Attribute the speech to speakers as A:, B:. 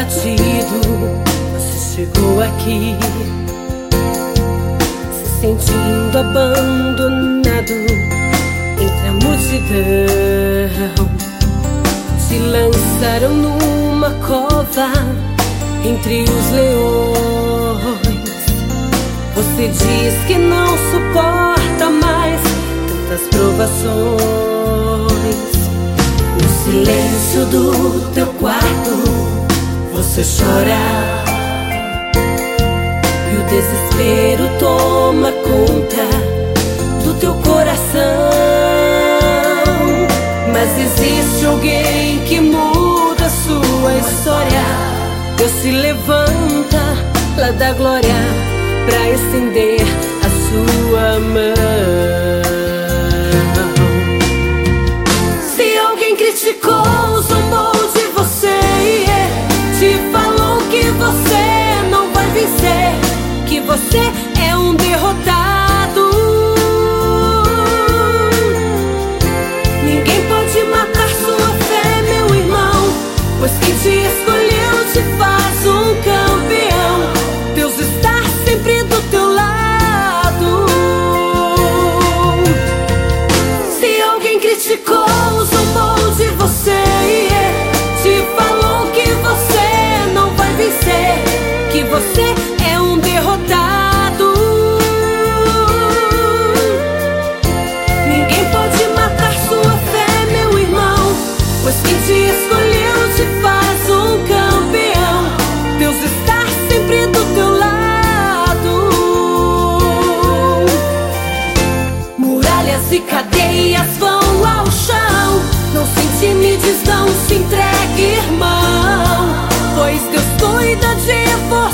A: abatido, você chegou aqui, se sentindo abandonado entre a multidão. Te lançaram numa cova entre os leões. Você diz que não suporta mais tantas provações. No silêncio do teu quarto você chora e o desespero toma conta do teu coração. Mas existe alguém que muda a sua história. Deus se levanta lá da glória pra estender a sua mão. Se alguém criticou, zombou de você, te falou que você não vai vencer, que você é um derrotado, ninguém pode matar sua fé, meu irmão, pois quem te escolheu te faz um campeão. Deus está sempre do teu lado. Se alguém criticou, zombou de você, te falou que você não vai vencer, que você é um derrotado, ninguém pode matar sua fé, meu irmão, pois quem te escolheu te faz um campeão. Deus está sempre do teu lado. Muralhas e cadeias vão ao chão, não se intimides, não se entregue, irmão, pois Deus cuida de você.